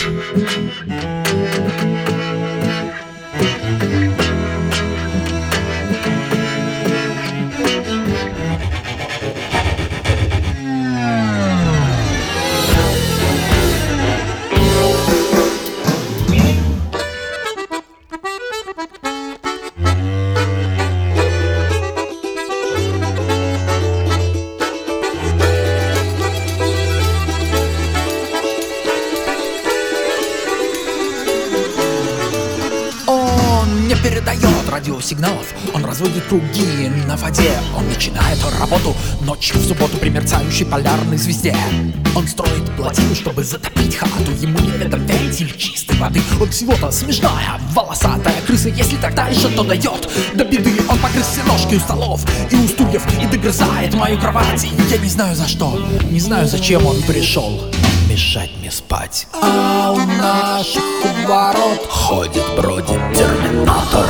Передает радиосигналов, он разводит круги на воде. Он начинает работу ночью в субботу при мерцающей полярной звезде. Он строит плотину, чтобы затопить хату. Ему неведом вентиль чистой воды. Он всего-то смешная, волосатая крыса. Если так дальше, то дойдет до беды. Он погрыз все ножки у столов и у стульев и догрызает мою кровать. Я не знаю за что, не знаю зачем он пришел мешать мне спать. А у наших ворот ходит, бродит терминатор.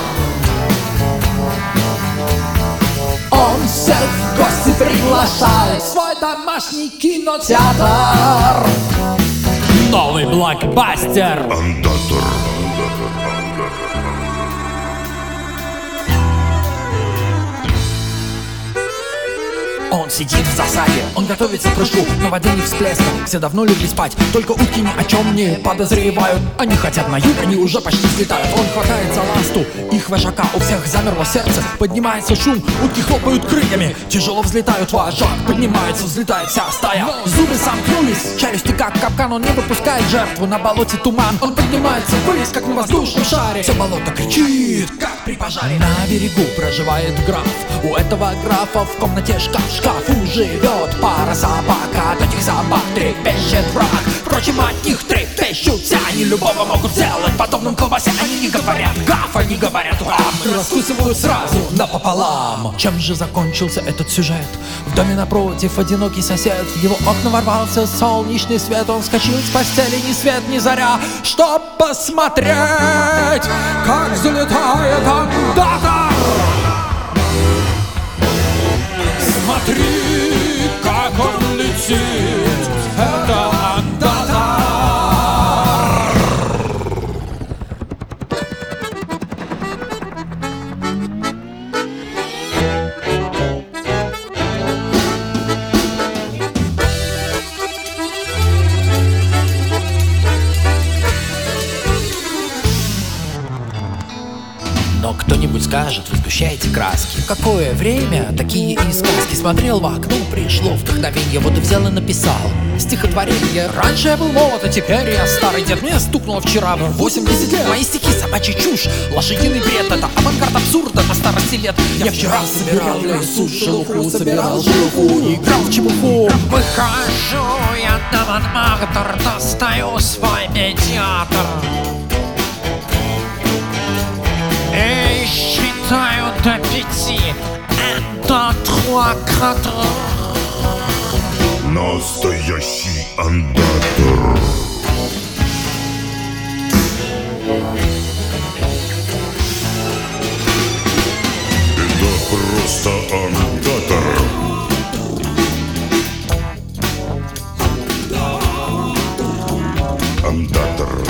Он всех в гости приглашает в свой домашний кинотеатр. Новый блокбастер. Андатор. Он сидит в засаде, он готовится к прыжку, но воды не всплеска. Все давно легли спать, только утки ни о чем не подозревают. Они хотят на юг, они уже почти взлетают. Он хватает за ласту их вожака, у всех замерло сердце. Поднимается шум, утки хлопают крыльями, тяжело взлетают, вожак поднимается, взлетает вся стая. Зубы сомкнулись, челюсти как капкан, он не выпускает жертву, на болоте туман. Он поднимается ввысь, как на воздушном шаре. Все болото кричит, как при пожаре. На берегу проживает граф, у этого графа в комнате шкаф. В шкафу живет пара собак, от этих собак трепещет враг. Впрочем, от них трепещут все, они любого могут сделать подобным колбасе. Они не говорят гав, они говорят рам, раскусывают сразу напополам. Чем же закончился этот сюжет? В доме напротив одинокий сосед, в его окна ворвался солнечный свет. Он вскочил с постели ни свет ни заря, чтоб посмотреть, как залетает андатор. Смотри, как он летит, это андатор. Но кто-нибудь скажет, вы сгущаете краски. Какое время такие и сказки. Смотрел в окно, пришло вдохновение, вот и взял и написал стихотворение. Раньше я был молод, а теперь я старый дед. Мне стукнуло вчера 80 лет. Мои стихи собачья чушь, лошадиный бред. Это авангард абсурда на старости лет. Я вчера собирал в лесу шелуху, собирал шелуху, играл в чепуху. Выхожу я на Монмартр, достаю свой медиатор и считаю до 5. Это 3-4. Настоящий андатор. Это просто андатор. Андатор.